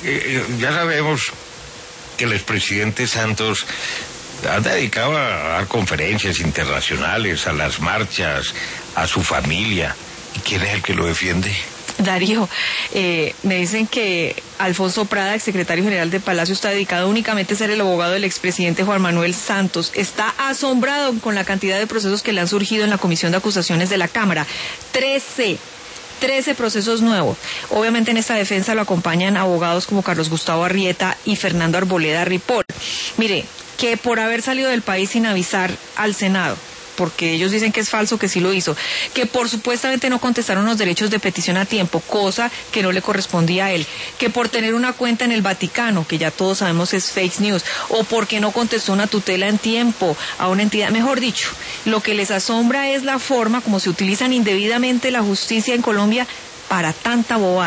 ya sabemos que el expresidente Santos ha dedicado a dar conferencias internacionales, a las marchas, a su familia. ¿Y quién es el que lo defiende? Darío, me dicen que Alfonso Prada, exsecretario general de Palacio, está dedicado únicamente a ser el abogado del expresidente Juan Manuel Santos. Está asombrado con la cantidad de procesos que le han surgido en la Comisión de Acusaciones de la Cámara. 13 procesos nuevos. Obviamente en esta defensa lo acompañan abogados como Carlos Gustavo Arrieta y Fernando Arboleda Ripoll. Mire, que por haber salido del país sin avisar al Senado, porque ellos dicen que es falso, que sí lo hizo, que por supuestamente no contestaron los derechos de petición a tiempo, cosa que no le correspondía a él, que por tener una cuenta en el Vaticano, que ya todos sabemos es fake news, o porque no contestó una tutela en tiempo a una entidad, mejor dicho, lo que les asombra es la forma como se utilizan indebidamente la justicia en Colombia para tanta bobada.